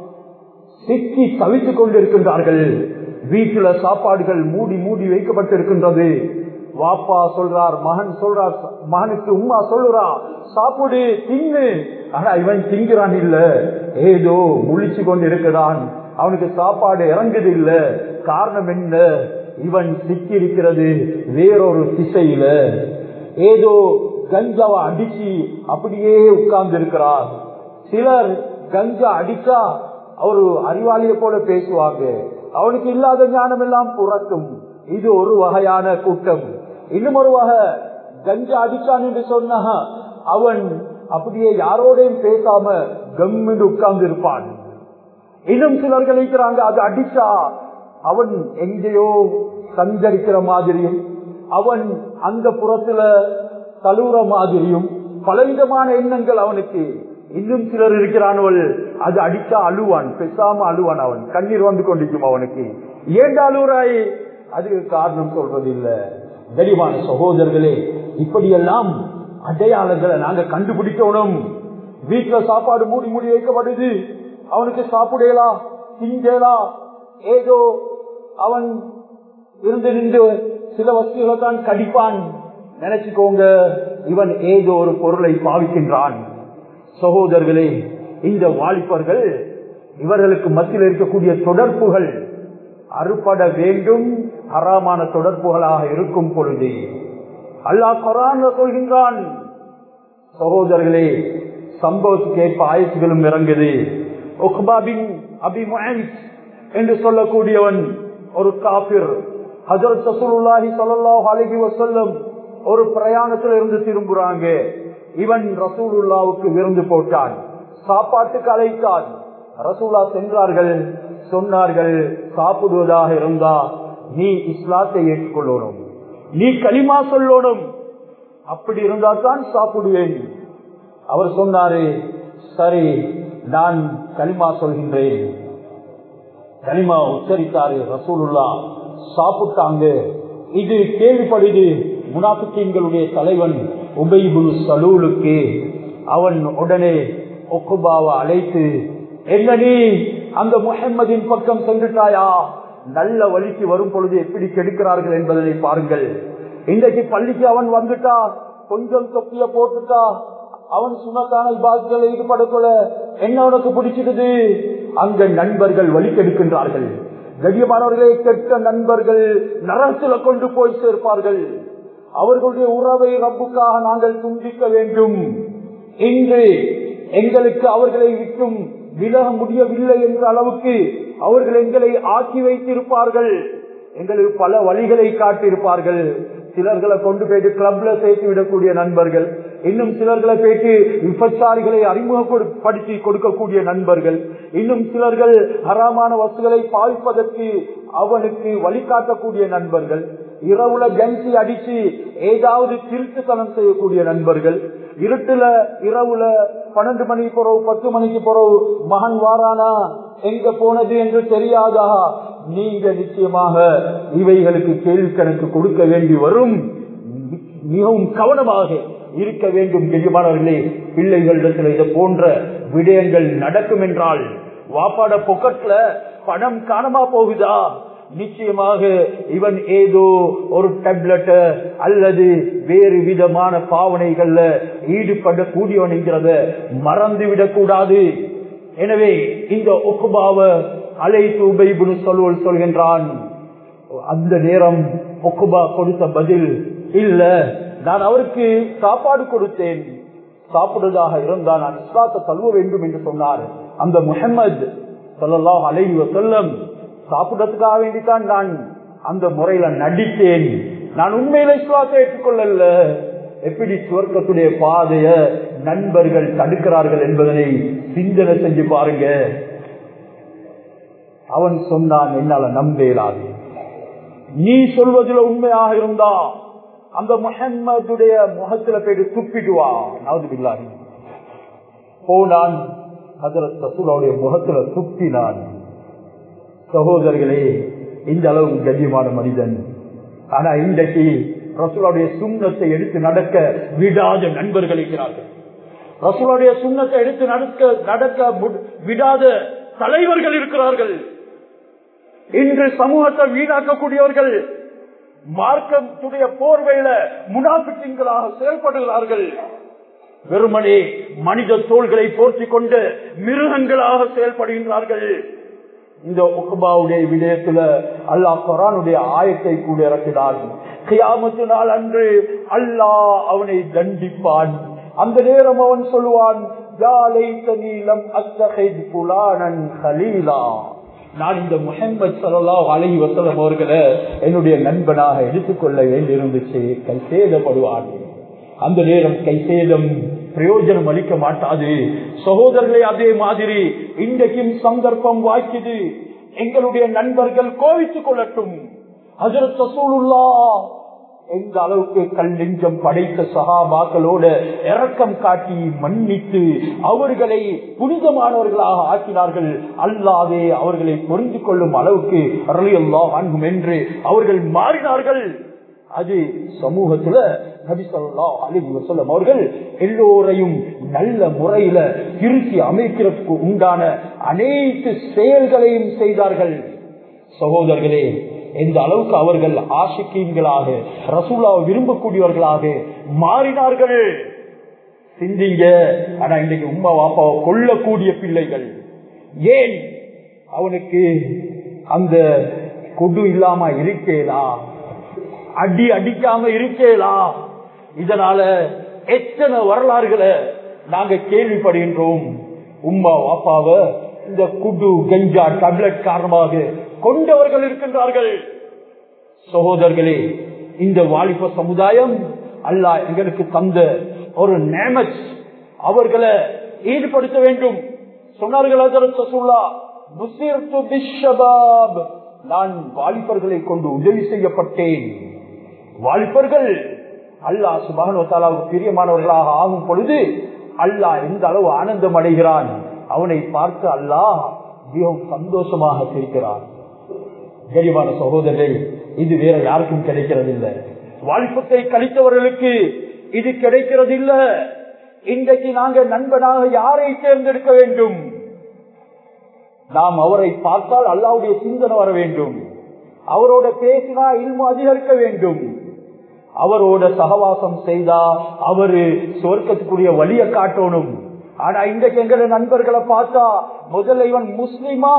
சிக்கி தவித்துக் கொண்டிருக்கின்றார்கள். வீட்டுல சாப்பாடுகள் மூடி மூடி வைக்கப்பட்டிருக்கின்றது. வாப்பா சொல்றார், மகன் சொல்றார், மகனுக்கு உம்மா சொல்லுறா சாப்பிடு தின்னு, ஆனா இவன் திங்கிறான் இல்ல, ஏதோ முழிச்சு கொண்டு இருக்கிறான், அவனுக்கு சாப்பாடு இறங்குது இல்ல. காரணம் என்ன? இவன் சிக்கி இருக்கிறது வேறொரு திசையில. ஏதோ கஞ்சாவை அடிச்சு அப்படியே உட்கார்ந்து இருக்கிறார். சிலர் கஞ்சா அடிச்சா அவரு அறிவாளியை போல பேசுவாங்க, அவனுக்கு இல்லாத ஞானம் எல்லாம் புறக்கும். இது ஒரு வகையான கூட்டம். இன்னும் ஒரு வகை, கஞ்சா அடிச்சான் என்று சொன்னா அவன் அப்படியே யாரோடையும் பேசாம கம்மிட்டு உட்கார்ந்து இருப்பான். இன்னும் சிலர்கள் இருக்கிறாங்க, அது அடிச்சா அவன் எங்கேயோ சஞ்சரிக்கிற மாதிரியும், அவன் அந்த புறத்துல தழுவுற மாதிரியும் பலவிதமான எண்ணங்கள் அவனுக்கு. இன்னும் சிலர் இருக்கிறானவள், அது அடிச்சா அழுவான், பேசாம அழுவான், அவன் கண்ணீர் வந்து கொண்டிருக்கும் அவனுக்கு. ஏண்டா அழுவுறாய்? அதுக்கு காரணம் சொல்றது இல்ல. கனிவான சகோதரர்களே, இப்படியெல்லாம் அடையாளங்களை நாங்க கண்டுபிடிக்கணும். வீட்டுல சாப்பாடு மூடி மூடி வைக்கப்படுது, அவனுக்கு சாப்பிடலா திங்கலா, ஏதோ அவன் இருந்து நின்று சில வஸ்துகளை தான் கடிப்பான். நினைச்சுக்கோங்க, இவன் ஏதோ ஒரு பொருளை பாவிக்கின்றான். சகோதரர்களே, இந்த வாலிபர்கள் இவர்களுக்கு மத்தியில் இருக்கக்கூடிய தொடர்புகள் அறுபட வேண்டும். ஹராமான தொடர்புகளாக இருக்கும் பொழுது அல்லாஹ் குர்ஆன்ல சொல்கின்றான். சகோதரர்களே, சம்பவத்துக்கு ஏற்ப ஆயத்துகளும் இறங்குது. உக்பா பின் அபி முஅய்த் என்று சொல்லக்கூடியவன் ஒரு காபிர். ஹஜ்ரத் ரசூலுல்லாஹி ஸல்லல்லாஹு அலைஹி வஸல்லம் ஒரு பிரயாணத்தில் இருந்து திரும்புறாங்க. இவன் ரசூலுல்லாஹ்வுக்கு விருந்து போட்டான், சாப்பாட்டுக்கு அழைத்தான். ரசூலா சென்றார்கள், சொன்னார்கள், சாப்பிடுவதாக இருந்தா நீ இஸ்லாத்தை ஏற்றுக்கொள்ளணும், நீ கலிமா சொல்லணும், அப்படி இருந்தா தான் சாப்பிடுவேன். அவர் சொன்னாரு, சரி நான் கலிமா சொல்கின்றேன். கலிமா உச்சரித்தாரு. ரசூலுல்லாஹ் சாப்பிட்டாங்க. இது கேள்விப்படுது முனாஃபிக்கீன்களுடைய தலைவன் உபை இப்னு சலூலுக்கு. அவன் உடனே உக்பாவை அழைத்து, என்ன நீ அந்த முஹம்மதின் பக்கம் சென்றுட்டாயா? நல்ல வழிக்கு வரும் பொழுது எப்படி கெடுக்கிறார்கள் என்பதனை பாருங்கள். இன்றைக்கு பள்ளிக்கு அவன் வந்துட்டா, கொஞ்சம் தொப்பிய போட்டுட்டா, அவன் சுனத்தான இபாதத்தில் ஈடுபடக்கூட என்ன உனக்கு பிடிச்சிடுது? அங்க நண்பர்கள் வழிக்கெடுக்கின்றார்கள். கண்ணியமானவர்களை, கெட்ட நண்பர்கள் நரகத்தில கொண்டு போய் சேர்ப்பார்கள். அவர்களுடைய உறவை ரப்புக்காக நாங்கள் துண்டிக்க வேண்டும். இன்று எங்களுக்கு அவர்களை விட்டும் விலக முடியவில்லை என்ற அளவுக்கு அவர்கள் எங்களை ஆக்கி வைத்திருப்பார்கள். எங்களுக்கு பல வழிகளை காட்டியிருப்பார்கள். சிலர்களை கொண்டு போயிட்டு கிளப்ல சேர்த்து விடக்கூடிய நண்பர்கள், இன்னும் சிலர்களை போயிட்டு விபச்சாரிகளை அறிமுகப்படுத்தி கொடுக்கக்கூடிய நண்பர்கள், இன்னும் சிலர்கள் ஹராமான வஸ்துகளை பாவிப்பதற்கு அவனுக்கு வழிகாட்டக்கூடிய நண்பர்கள், இரவுல கன்சி அடிச்சு ஏதாவது திருட்டுத்தனம் செய்யக்கூடிய நண்பர்கள், இருட்டுல இரவுல பன்னெண்டு மணிக்கு போறவு பத்து மணிக்கு போறவு மகன் வாரானா எங்க போனது என்று தெரியாதா? நீங்க நிச்சயமாக இவைகளுக்கு கேள்வி கணக்கு கொடுக்க வேண்டி வரும். மிகவும் கவனமாக இருக்க வேண்டும். கெஜமானவர்களே, பிள்ளைகளிடத்தில் இது போன்ற விடயங்கள் நடக்கும் என்றால் வாப்பாட பொக்கெட்ல பணம் காணாம போகுதா? நிச்சயமாக இவன் ஏதோ ஒரு டேப்லெட் அல்லது வேறு விதமான பாவனைகள்ல ஈடுபடக்கூடியவன் என்கிறத மறந்துவிடக் கூடாது. எனவே இந்த உக்பாவை அழைத்து உபை இப்னு சலூல் சொல்கின்றான். அந்த நேரம் உக்பா கொடுத்த பதில், இல்ல நான் அவருக்கு சாப்பாடு கொடுத்தேன், சாப்பிடுவதாக இருந்தால் நான் இஸ்லாத்தை தழுவ வேண்டும் என்று சொன்னார். அந்த முஹம்மது ஸல்லல்லாஹு அலைஹி வஸல்லம் சாப்பிடுறதுக்காக வேண்டித்தான் நான் அந்த முறையில நடித்தேன். நான் உண்மையில இஸ்லாத்தை ஏற்றுக்கொள்ளல. எப்படி சுவர்க்கத்துடைய பாதைய நண்பர்கள் தடுக்கிறார்கள் என்பதனை சிந்தனை செஞ்சு பாருங்க. அவன் சொன்னான், என்னால நம்ப இயலாது. நீ சொல்வதில் உண்மையாக இருந்தா அந்த முஹம்மதுடைய முகத்துல போயிட்டு துப்பிடுவா. நவுதுபில்லாஹ். போனான், ஹஜ்ரத் ரசூலுல்லாஹ்வுடைய முகத்துல துப்பினான். சகோதரர்களே, இந்த அளவு கண்ணியமான மனிதன். ஆனா இன்றைக்கு ரசூலுல்லாஹ்வுடைய சுன்னத்தை எடுத்து நடக்க விடாத நண்பர்கள் இருக்கிறார்கள். ரசூலுல்லாஹ்வுடைய சுன்னத்தை எடுத்து நடக்க நடக்க விடாத தலைவர்கள் இருக்கிறார்கள். இன்று சமூகத்தை வீணாக்கக்கூடியவர்கள் மார்க்கத்துடைய போர்வையில முனாஃபிக்குகளாக செயல்படுகிறார்கள். வெறுமனே மனித தோள்களை போர்த்திக் கொண்டு மிருகங்களாக செயல்படுகின்றார்கள். இந்த உக்பாவுடைய விடயத்துல அல்லாஹ் குர்ஆனுடைய ஆயத்தை கூட இறக்கினார். கியாமத்து நாள் அன்று அல்லாஹ் அவனை தண்டிப்பான். அந்த நேரம் அவன் சொல்லுவான், யா லைதனி லம் அத்தஹித் ஃபுலானன் கலீலா. நான் இந்த முஹம்மது ஸல்லல்லாஹு அலைஹி வஸல்லம் அவர்களை என்னுடைய நண்பனாக எடுத்துக்கொள்ள வேண்டியிருந்துச்சு. கைசேதப்படுவான். அந்த நேரம் கைசேதம் பிரயோஜனம் அளிக்க மாட்டாது. சகோதரர்களே, அதே மாதிரி இன்றைக்கும் சந்தர்ப்பம் வாய்க்குது. எங்களுடைய நண்பர்கள் கோவித்துக் கொள்ளட்டும். ஹஜ்ரத் ரசூலுல்லாஹ் எந்த அளவுக்கு கல் நெஞ்சம் படைத்த சஹாபாக்களோட இரக்கம் காட்டி மன்னித்து அவர்களை புனிதமானவர்களாக ஆக்கினார்கள். அல்லாஹ்வே அவர்களை புரிந்து கொள்ளும் அளவுக்கு ரலியல்லாஹு அன்ஹும் என்று அவர்கள் மாறினார்கள். அது சமூகத்துல நபி ஸல்லல்லாஹு அலைஹி வஸல்லம் அவர்கள் எல்லோரையும் நல்ல முறையில திருத்தி அமைக்கிறதுக்கு உண்டான அனைத்து செயல்களையும் செய்தார்கள். சகோதரர்களே, எந்த அளவுக்கு அவர்கள் ஆஷிக்கீன்களாக ரசூலுல்லாஹ் விரும்பக்கூடியவர்களாக மாறினார்கள் சிந்திங்க. ஆனா இன்றைக்கு உம்மா வாப்பாவை கொல்லக்கூடிய பிள்ளைகள். ஏன்? அவனுக்கு அந்த கொடு இல்லாம இருக்கேலா, அடி அடிக்காம இருக்கேலா. இதனால எத்தனை வரலாறுகளை நாங்க கேள்விப்படுகின்றோம். உம்மா வாப்பாவை இந்த குடு கஞ்சா டேப்லெட் காரணமாக கொண்டவர்கள் இருக்கின்றார்கள். சகோதரர்களே, இந்த வாலிப சமுதாயம் அல்லாஹ் எங்களுக்கு தந்த ஒரு நேமத், அவர்களை ஈடுபடுத்த வேண்டும். சொன்னார்கள் ஹஜ்ரத் ரசூலுல்லாஹ், புஸிர்து பிஷ்ஷபாப், நான் வாலிபர்களை கொண்டு உதவி செய்யப்பட்டேன். வாலிபர்கள் அல்லாஹ் சுப்ஹானஹு வ தஆலாவுக்கு பிரியமானவர்களாக ஆகும் பொழுது அல்லாஹ் எந்த அளவு ஆனந்தம் அடைகிறான். அவனை பார்த்து அல்லாஹ் மிகவும் சந்தோஷமாக சிரிக்கிறான். கரிமான சகோதரரை, இது வேற யாருக்கும் கிடைக்கிறது இல்லை. வாலிபத்தை கழித்தவர்களுக்கு இது கிடைக்கிறது இல்லை. இன்றைக்கு நாங்கள் நண்பனாக யாரை தேர்ந்தெடுக்க வேண்டும்? நாம் அவரை பார்த்தால் அல்லாஹ்வுடைய சிந்தனை வர வேண்டும். அவரோட பேசினா இல்மு அதிகரிக்க வேண்டும். அவரோட சகவாசம் செய்தா அவரு சொர்க்கத்துக்குரிய வழியை காட்டணும். ஆனா இன்றைக்கு எங்களுடைய நண்பர்களை பார்த்தா முதல்ல இவன் முஸ்லிமா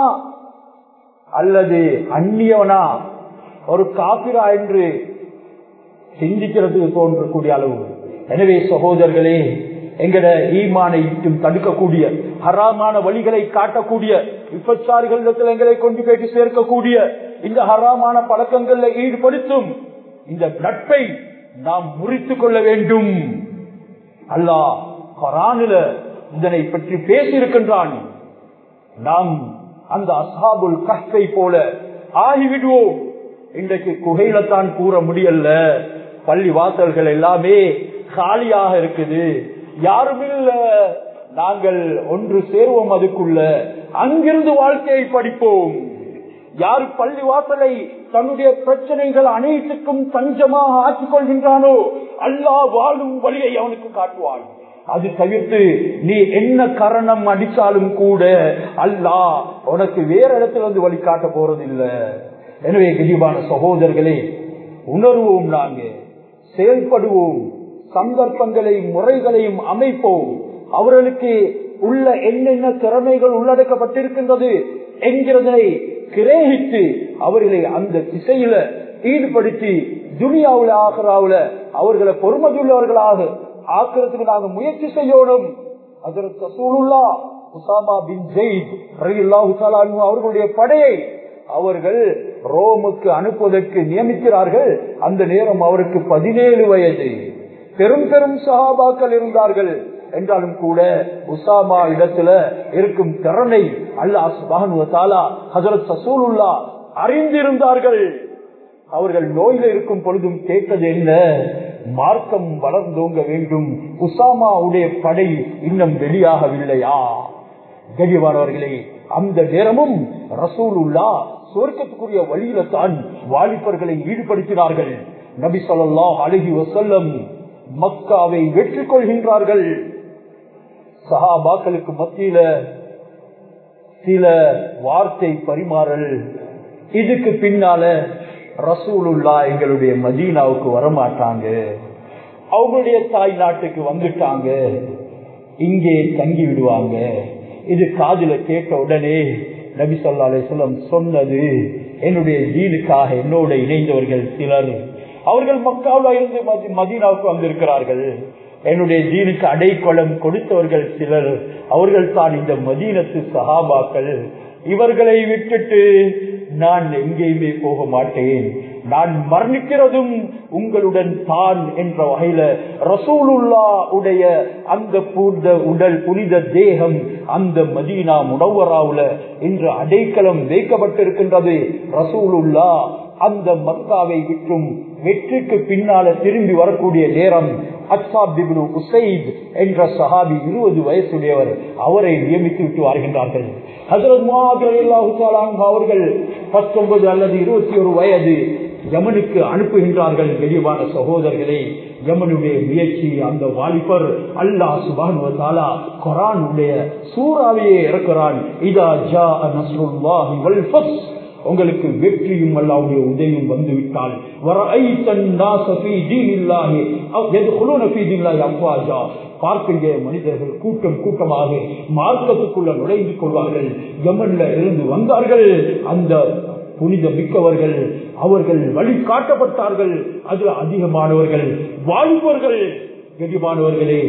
அல்லது அந்நியவனா, ஒரு காபிரா என்று சிந்திக்கிறதுக்கு தோன்றக்கூடிய அளவு. எனவே சகோதரர்களே, எங்கட ஈமானை தடுக்கக்கூடிய ஹராமான வழிகளை காட்டக்கூடிய விபச்சாரிகளிடத்தில் எங்களை கொண்டு போயிட்டு சேர்க்கக்கூடிய இந்த ஹராமான பழக்கங்கள்ல ஈடுபடுத்தும் இந்த நட்பை நாம் முறித்துக் கொள்ள வேண்டும். அல்லாஹ் குர்ஆனில இதனை பற்றி பேசியிருக்கின்றான். நாம் அந்த அஸ்ஹாபுல் கஹ்ஃபை போல ஆகிவிடுவோம். இன்றைக்கு குகையில்தான் கூற முடியல. பள்ளி வாசல்கள் எல்லாமே காலியாக இருக்குது. யாரும் இல்ல, நாங்கள் ஒன்று சேர்வோம் அதுக்குள்ள, அங்கிருந்து வாழ்க்கையை படிப்போம். யார் பள்ளி வாசலை தன்னுடைய பிரச்சனைகள் அனைத்துக்கும் தஞ்சமாக ஆக்கிக் கொள்கின்றானோ அல்லாஹ் வாழும் வழியை அவனுக்கு காட்டுவான். அது தவிர்த்து நீ என்ன காரணம் அடித்தாலும் கூட அல்லாஹ் உனக்கு வேற இடத்துல வந்து வழி காட்ட போறதில்லை. எனவே கனிவான சகோதரர்களே, உணர்வோம், நாங்க செயல்படுவோம், சந்தர்ப்பங்களையும் முறைகளையும் அமைப்போம். அவர்களுக்கு உள்ள என்னென்ன திறமைகள் உள்ளடக்கப்பட்டிருக்கின்றது என்கிறதை கிரகித்து அவர்களை அந்த திசையில ஈடுபடுத்தி துனியாவுல ஆகராவுல அவர்களை பொறுமதியுள்ளவர்களாக ஆக்கிறதுக்கு நாங்கள் முயற்சி செய்யணும். ஹஜ்ரத் ரசூலுல்லாஹ் உஸாமா பின் ஸைத் ரலியல்லாஹு தஆலா அன்ஹு அவர்களுடைய படையை அவர்கள் ரோமுக்கு அனுப்புவதற்கு நியமிக்கிறார்கள். அந்த நேரம் அவருக்கு பதினேழு வயது. பெரும் பெரும் சஹாபாக்கள் இருந்தார்கள் என்றாலும் கூட உஸாமா இடத்துல இருக்கும் திறனை அல்லாஹ் சுப்ஹானஹு வ தஆலா ஹஜ்ரத் ரசூலுல்லாஹ் அறிந்திருந்தார்கள். அவர்கள் நோயில இருக்கும் பொழுதும் கேட்டது என்ன? மார்க்கம் வளர்ந்தோங்க வேண்டும், உஸாமாவுடைய படை இன்னும் வெளியாகவில்லையா? கண்ணியமானவர்களே, அந்த நேரமும் ரசூலுல்லாஹ் சொர்க்கத்துக்குரிய வழியில தான் வாலிபர்களை ஈடுபடுத்தினார்கள். நபி ஸல்லல்லாஹு அலைஹி வஸல்லம் மக்காவை வெற்றி கொள்கின்றார்கள். சஹாபாக்களுக்கு மத்தியில சில வார்த்தை பரிமாறல். இதுக்கு பின்னால ரசூலுல்லாஹ் எங்களுடைய மதீனாவுக்கு வரமாட்டாங்க, அவங்களுடைய தாய் நாட்டுக்கு வந்துட்டாங்க, இங்கே தங்கி விடுவாங்க. இது காதுல கேட்ட உடனே நபி ஸல்லல்லாஹு அலைஹி வஸல்லம் சொன்னது, என்னுடைய தீனுக்காக என்னோட இணைந்தவர்கள் சிலர் அவர்கள் மக்காவுல இருந்து மதீனாவுக்கு வந்திருக்கிறார்கள். என்னுடைய தீனுக்கு அடைக்கலம் கொடுத்தவர்கள் சிலர் அவர்கள் தான் இந்த மதீனத்து சஹாபாக்கள். இவர்களை விட்டுட்டு நான் எங்கேயுமே போக மாட்டேன், நான் மரணிக்கிறதும் உங்களுடன் தான் என்ற வகையில ரசூலுல்லாஹ் உடைய அந்த பூர்ந்த உடல் புனித தேகம் அந்த மதீனா முனவ்வராவுல இன்று அடைக்கலம் வைக்கப்பட்டிருக்கின்றது. ரசூலுல்லாஹ் அந்த மக்காவை விட்டும் வெற்றிக்கு பின்னால திரும்பி வரக்கூடிய நேரம் அஸ்ஸாப் இப்னு உஸைத் என்ற சஹாபி இருபது வயசுடையவர் அவரை நியமித்து விட்டு வருகின்றார்கள். ஹஜ்ரத் முஆத் ரலியல்லாஹு தஆலா அன்ஹு அவர்கள் பத்தொன்பது அல்லது இருபத்தி ஒரு வயது யமனுக்கு அனுப்புகின்றார்கள். கண்ணியமான சகோதரர்களே, யமனுடைய முயற்சி அந்த வாலிபர் அல்லாஹ் சுப்ஹானஹு வ தஆலா குர்ஆனுடைய சூறாவையே இறக்குறான். இதா ஜாஅ நஸ்ருல்லாஹி வல் ஃபத், உங்களுக்கு வெற்றியும் அல்லாஹ்வுடைய உதவியும் வந்துவிட்டால் பார்க்கின்ற மனிதர்கள் கூட்டம் கூட்டமாக மார்க்கத்துக்குள்ள நுழைந்து கொள்வார்கள். யமன்ல இருந்து வந்தார்கள் அந்த புனித மிக்கவர்கள், அவர்கள் வழி காட்டப்பட்டார்கள். அதுல அதிகமானவர்கள் வாலிபர்கள். கண்ணியமானவர்களே,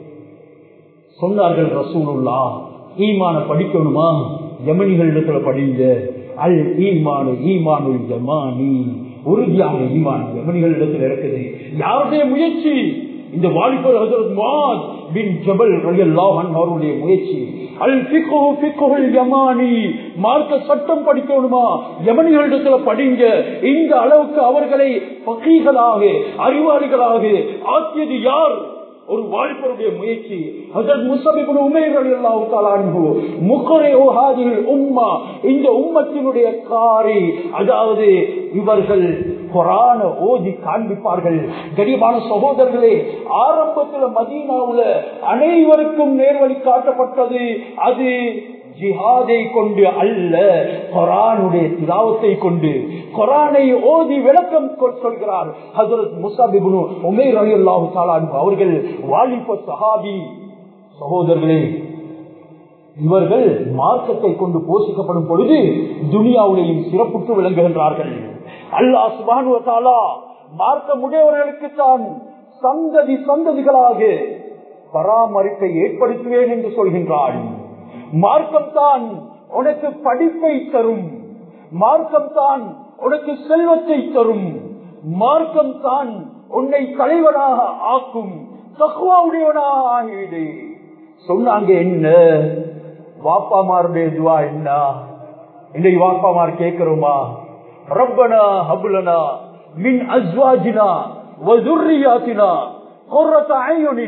சொன்னார்கள் ரசூலுல்லாஹ், ஈமான படிக்கணுமா? யமனிகளிடத்துல படிங்க. அல் ஈமானு ஈமானுல் யமானி, உறுதியான ஈமான் யமனிகளிடத்தில் இருக்குது. யாருடைய முயற்சி? இந்த வாலிபர் ஹஜ்ரத் முஆத் பின் ஜபல் ரலியல்லாஹு அன்ஹு அவருடைய முயற்சி. அல் ஃபிக்ஹு ஃபிக்ஹுல் யமானி, மார்க்க சட்டம் படிக்கணுமா? யமனிகளிடத்துல படிங்க. இந்த அளவுக்கு அவர்களை ஃபகீஹ்களாக அறிவாளிகளாக ஆக்கியது யார்? ஒரு வாலிபருடைய முயற்சி. ஹஜ்ரத் முஸஅப் இப்னு உமைர் ரலியல்லாஹு தஆலா அன்ஹு முக்ரிஉ ஹாதில் உம்மா, இந்த உம்மத்தினுடைய காரி, அதாவது இவர்கள் குர்ஆனை ஓதி காண்பிப்பார்கள். கண்ணியமான சகோதரர்களே, ஆரம்பத்தில் மதீனாவுல அனைவருக்கும் நேர்வழி காட்டப்பட்டது. அது ஜிஹாதை கொண்டு அல்ல, குர்ஆனுடைய திலாவத்தை கொண்டு. குர்ஆனை ஓதி விளக்கம் சொல்கிறார் ஹஜ்ரத் முஸஅப் இப்னு உமைர் ரலியல்லாஹு தஆலா அன்ஹு அவர்கள், வாலிப சஹாபி. சகோதரர்களே, இவர்கள் மார்க்கத்தை கொண்டு போஷிக்கப்படும் பொழுது துனியாவுடையும் சிறப்புற்று விளங்குகின்றார்கள். அல்லாஹ் சுப்ஹானஹு வ தஆலா மார்க்கமுடையவர்களுக்கு தான் சந்ததி சந்ததிகளாக பராமரிப்பை ஏற்படுத்துவேன் என்று சொல்கின்றான். மார்க்கம் தான் உனக்கு படிப்பை தரும், மார்க்கம் தான் உனக்கு செல்வத்தை தரும், மார்க்கம் தான் உன்னை தலைவனாக ஆக்கும், தக்வாவுடையவனாக ஆகிவிடு சொன்னாங்க. என்ன வாப்பாமாருடைய துவா என்ன? இன்றைக்கு வாப்பாமார் கேட்கிறோமா? ரப்பனா ஹப்லனா மின் அஸ்வாஜினா வ ذُرِّيَّاتِنَا قُرَّةَ أَعْيُنٍ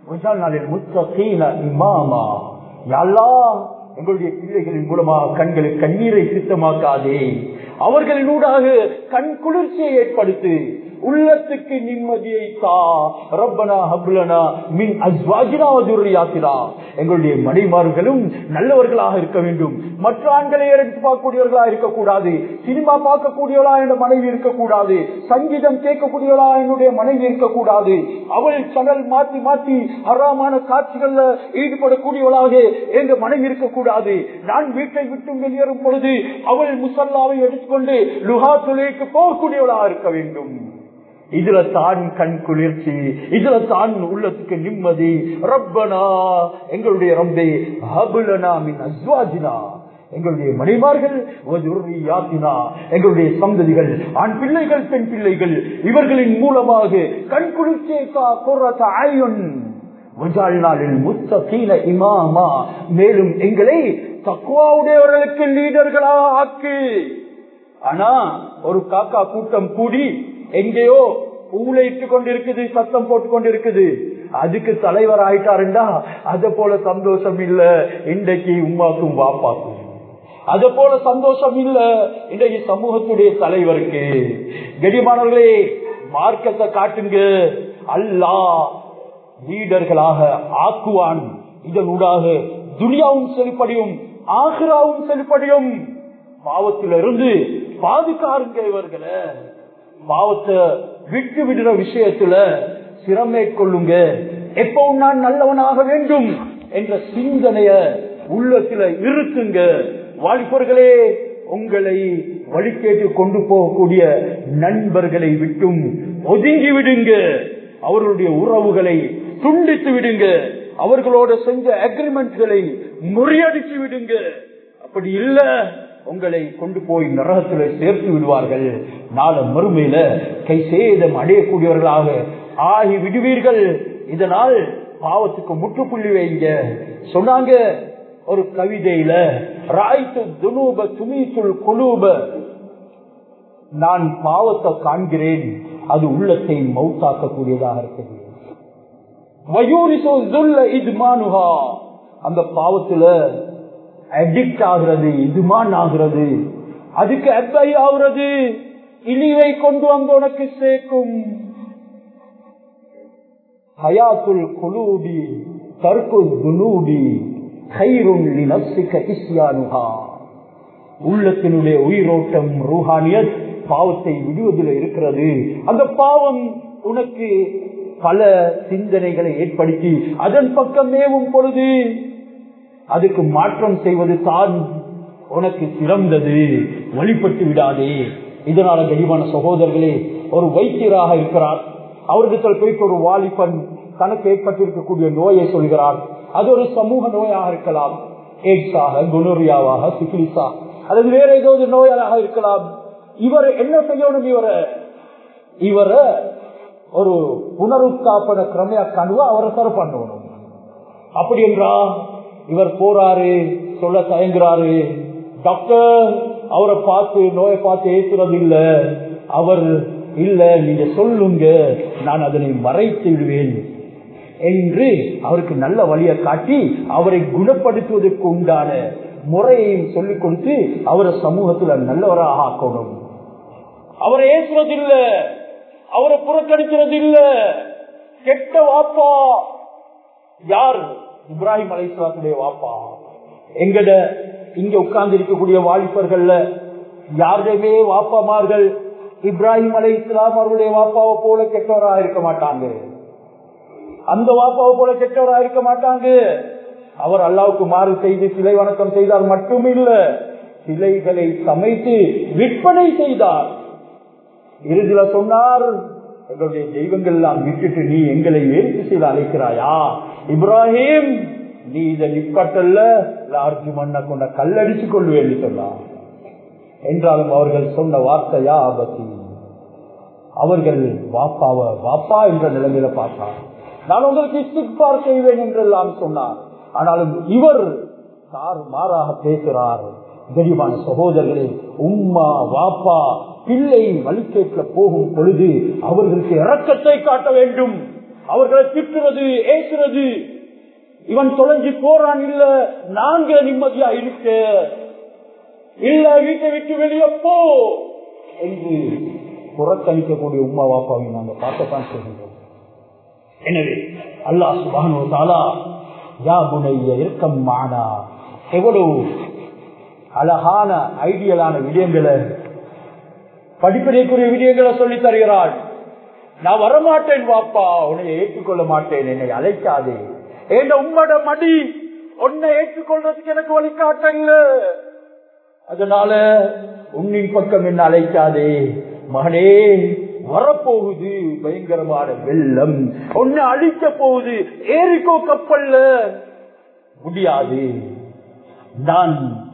இமாமா. யா அல்லாஹ், எங்களுடைய பிள்ளைகளின் மூலமாக கண்களுக்கு கண்ணீரை சித்தமாக்காதே, அவர்களினூடாக கண் குளிர்ச்சியை ஏற்படுத்து, உள்ளத்துக்கு நிம்மதியை தா. ரப்பனா ஹப்லனா மின் அஸ்வாஜினா வ ذُرِّيَّاتِنَا. எங்களுடைய மனைவிமார்களும் நல்லவர்களாக இருக்க வேண்டும். மற்ற ஆண்களை எடுத்து பார்க்கக்கூடியவர்களாக இருக்கக்கூடாது. சினிமா பார்க்கக்கூடியவளா என்ற மனைவி இருக்கக்கூடாது. சங்கீதம் கேட்கக்கூடியவளா என்னுடைய மனைவி இருக்கக்கூடாது. அவள் சடல் மாற்றி மாற்றி ஹராமான காட்சிகள்ல ஈடுபடக்கூடியவளாக என்ற மனைவி இருக்கக்கூடாது. நான் வீட்டை விட்டு வெளியேறும் பொழுது அவள் முசல்லாவை எடுத்துக்கொண்டு லுஹா தொழுகைக்கு போகக்கூடியவளாக இருக்க வேண்டும். இதுல தான் கண் குளிர்ச்சி, இதுல தான் உள்ளத்துக்கு நிம்மதி. ரப்பனா, எங்களுடைய ரப்பே, ஹப்லனா மின் அஸ்வாஜினா, எங்களுடைய மனைமார்கள், வதுர்ரியாத்தினா, எங்களுடைய சந்ததிகள், ஆண் பிள்ளைகள் பெண் பிள்ளைகள், இவர்களின் மூலமாக கண் குளிர்ச்சியை தா. குர்ரத அய்யுன் வஜஅல்னா லில் முத்தகீன இமாமா. மேலும் எங்களை தக்வாவுடையவர்களுக்கு லீடர்களாக ஆக்கு. ஆனா ஒரு காக்கா கூட்டம் கூடி எங்கேயோ ஊழையிட்டு கொண்டிருக்குது, சத்தம் போட்டு கொண்டிருக்குது, அதுக்கு தலைவர் ஆயிட்டாருண்டா அத போல சந்தோஷம் இல்ல இன்றைக்கு உம்மாக்கும் வாப்பாக்கும். அத போல சந்தோஷம் இல்ல இன்றைக்கு சமூகத்துடைய தலைவருக்கு. கடிமானவர்களே, மார்க்கத்தை காட்டுங்க. அல்லாஹ் லீடர்களாக ஆக்குவான். இதனூடாக துனியாவும் செழிப்படையும், ஆகிராவும் செழிப்படையும். பாவத்திலிருந்து பாதுகாருங்க இவர்களை. பாவத்தை விட்டு விடுற விஷயத்துல சிரமேற்கொள்ளுங்க. எப்பவும் நான் நல்லவனாக வேண்டும் என்ற சிந்தனைய உள்ளத்துல இருக்குங்க. வாலிபர்களே, உங்களை வழிகேட்டு கொண்டு போகக்கூடிய நண்பர்களை விட்டும் ஒதுங்கி விடுங்க. அவர்களுடைய உறவுகளை துண்டித்து விடுங்க. அவர்களோட செஞ்ச அக்ரிமெண்ட்களை முறியடிச்சு விடுங்க. அப்படி இல்ல உங்களை கொண்டு போய் நரகத்தில் சேர்த்து விடுவார்கள். நாள மறுமையில கை சேதம் அடையக்கூடியவர்களாக ஆகி விடுவீர்கள். இதனால் பாவத்துக்கு முற்றுப்புள்ளி வைங்க. சொன்னாங்க ஒரு கவிதையில, ராய்த்து துனூப துமீத்துல் குலூப, நான் பாவத்தை காண்கிறேன், அது உள்ளத்தை மௌத்தாக்கக்கூடியதாக இருக்குது. வயூரிசு துல்ல இத்மானுஹா, அந்த பாவத்துல அடிக்ட் ஆகிறது, இதுமான் ஆகிறது, அதுக்கு அப்ளை ஆகிறது, இழிவை கொண்டு வந்து உனக்கு சேர்க்கும். ஹயாத்துல் குலூபி தர்கு துனூபி கைருன் லினஃப்ஸிக இஸ்யானுஹா. உள்ளத்தினுடைய உயிரோட்டம் ரூஹானியத் பாவத்தை விடுவதில் இருக்கிறது. அந்த பாவம் உனக்கு பல சிந்தனைகளை ஏற்படுத்தி அதன் பக்கம் மேவும் பொழுது அதுக்கு மாற்றம் செய்வது தான் உனக்கு சிறந்தது. வழிபட்டு விடாதே. இதனால கனிவான சகோதரர்களே, ஒரு வைத்தியராக இருக்கிறார். அவரிடத்தில் போயிட்டு ஒரு வாலிபன் தனக்கு ஏற்பட்டிருக்கக்கூடிய நோயை சொல்கிறார். அது ஒரு சமூக நோயாக இருக்கலாம், எய்ட்ஸாக, குனோரியாவாக, சிபிலிஸா, அல்லது வேற ஏதாவது நோயாக இருக்கலாம். இவர் என்ன செய்யணும்? இவரை இவரை ஒரு புனருத்தாபன கிரமையா கணுவா அவரை சரி பண்ணணும். அப்படி என்றா இவர் போறாரு, சொல்ல தயங்குறாரு. டாக்டர் அவரை பார்த்து நோயை பார்த்து ஏற்றுறது இல்ல. அவர் இல்ல, நீங்க சொல்லுங்க, நான் அதனை மறைத்து விடுவேன் என்று அவருக்கு நல்ல வழியை காட்டி அவரை குணப்படுத்துவதற்கு உண்டான முறையையும் சொல்லிக் கொடுத்து அவரை சமூகத்தில் நல்லவராக ஆக்கணும். அவரை ஏற்றுறது இல்ல, அவரை புறக்கணிக்கிறது இல்ல. கெட்ட வாப்பா யார்? இப்ராஹிம் அலைஹிஸ்ஸலாத்துடைய வாப்பா. எங்கட இங்க உட்கார்ந்து இருக்கக்கூடிய வாலிபர்கள்ல யாருமே வாப்பாமார்கள் இப்ராஹிம் அலைஹிஸ்ஸலாம் அவருடைய வாப்பாவை போல கெட்டவராக இருக்க மாட்டாங்க. அந்த வாப்பாவை போல கெட்டவராக இருக்க மாட்டாங்க. அவர் அல்லாஹ்வுக்கு மாறு செய்து சிலை வணக்கம் செய்தார் மட்டும் இல்ல, சிலைகளை சமைத்து விற்பனை செய்தார். இறுதியில சொன்னார், எங்களுடைய தெய்வங்கள் எல்லாம் விட்டுட்டு நீ எங்களை வேறு செய்து அழைக்கிறாயா? இப்ராஹிம், நீ இதை நிப்பட்டல்ல, லார்ஜி மண்ணை கொண்ட கல்லடிச்சு கொள்வேன் சொன்னார். என்றாலும் அவர்கள் சொன்ன வார்த்தையா ஆபத்து. அவர்கள் வாப்பாவ வாப்பா என்ற நிலைமையில பார்த்தார். நான் உங்களுக்கு இஸ்திக்பார் செய்வேன் என்றெல்லாம் சொன்னார். ஆனாலும் இவர் தாறு மாறாக பேசுகிறார். கனிவான சகோதரர்களே, உம்மா வாப்பா பிள்ளை வழிகேட்ல போகும் பொழுது அவர்களுக்கு இரக்கத்தை காட்ட வேண்டும். அவர்களை திட்டுறது, ஏற்றுறது, இவன் தொலைஞ்சு போறான், இல்ல நாங்க நிம்மதியா இருக்க, இல்ல வீட்டை விட்டு வெளியே போ என்று புறக்கணிக்கக்கூடிய உம்மா வாப்பாவை நாங்கள் பார்க்கத்தான் செய்கின்றோம். எனவே அல்லாஹ் சுப்ஹானஹு வ தஆலா யா புனைய இர்கம் மானா எவ்வளவு அழகான ஐடியலான விடயங்களை, படிப்படிக்குரிய விடயங்களை சொல்லி தருகிறாள். நான் வரமாட்டேன் வாப்பா, உன்னை ஏற்றுக்கொள்ள மாட்டேன், என்னை அழைக்காதே. என் உம்மட மடி உன்னை ஏற்றுக்கொள்றதுக்கு எனக்கு வழிகாட்டல, அதனால உன்னின் பக்கம் என்ன அழைக்காதே. மகனே, வரப்போகுது பயங்கரமான வெள்ளம், உன்னை அழிக்க போகுது, ஏறிக்கோ கப்பல்ல. முடியாது, நான்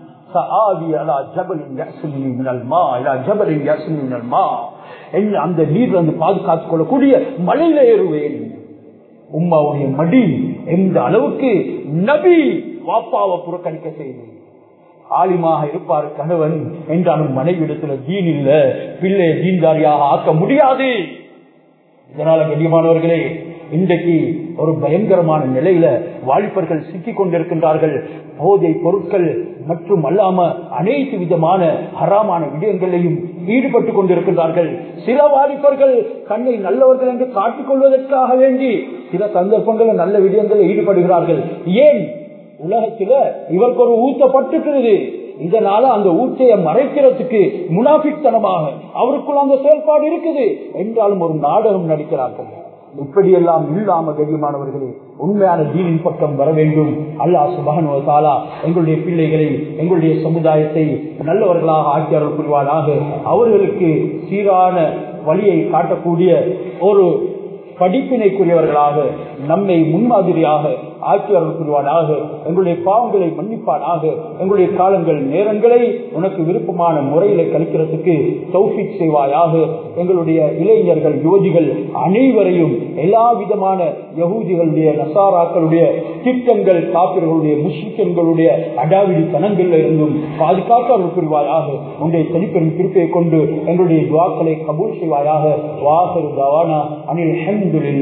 அந்த நீர் வந்து பாதுகாத்துக் கொள்ளக்கூடிய மலையில ஏறுவேன். உம்மாவுடைய மடி எந்த அளவுக்கு நபி வாப்பாவை புறக்கணிக்க செய்து, ஆலிமாக இருப்பார் கணவன் என்றாலும் மனைவி இடத்துல தீன் இல்ல, பிள்ளை தீன்தாரியாக ஆக்க முடியாது. இதனால கண்ணியமானவர்களே, இன்றைக்கு ஒரு பயங்கரமான நிலையில வாலிபர்கள் சிக்கிக் கொண்டிருக்கின்றார்கள். போதை பொருட்கள் மற்றும் அல்லாம அனைத்து விதமான ஹராமான விடயங்களையும் ஈடுபட்டுக் கொண்டிருக்கின்றார்கள். சில வாலிபர்கள் கண்ணை நல்லவர்கள் என்று காட்டிக் கொள்வதற்காக வேண்டி சில சந்தர்ப்பங்களில் நல்ல விடயங்களில் ஈடுபடுகிறார்கள். ஏன்? உலகத்துல இவருக்கு ஒரு ஊத்தப்பட்டுகிறது, இதனால அந்த ஊத்தையை மறைக்கிறதுக்கு முனாஃபிக்தனமாக அவருக்குள்ள அந்த செயல்பாடு இருக்குது என்றாலும் ஒரு நாடகம் நடிக்கிறார்கள். இப்படியெல்லாம் இல்லாம கண்ணியமானவர்களே, உண்மையான தீனின் பக்கம் வர வேண்டும். அல்லாஹ் சுப்ஹானஹு வ தஆலா எங்களுடைய பிள்ளைகளை, எங்களுடைய சமுதாயத்தை நல்லவர்களாக ஆக்கியவர்கள் புரிவானாக. அவர்களுக்கு சீரான வழியை காட்டக்கூடிய ஒரு படிப்பினைக்குரியவர்களாக நம்மை முன்மாதிரியாக ஆக்கியவர்கள் புரிவானாக. எங்களுடைய பாவங்களை மன்னிப்பானாக. எங்களுடைய காலங்கள் நேரங்களை உனக்கு விருப்பமான முறையில கழிக்கிறதுக்கு தௌஃபீக் செய்வாயாக. எங்களுடைய இளைஞர்கள், யுவதிகள் அனைவரையும் எல்லா விதமான யகூதிகளுடைய, நசாராக்களுடைய திட்டங்கள், காப்பிர்களுடைய, முஸ்லிம்களுடைய அடாவிடி தனங்கள்ல இருந்தும் பாதுகாப்பவர்கள் புரிவாயாக. உன்னுடைய தனிப்பெரும் திருப்பை கொண்டு எங்களுடைய துஆக்களை கபூல் செய்வாயாக. வாஹிரு தவானா அனில் ஹம்துலில்லாஹ்.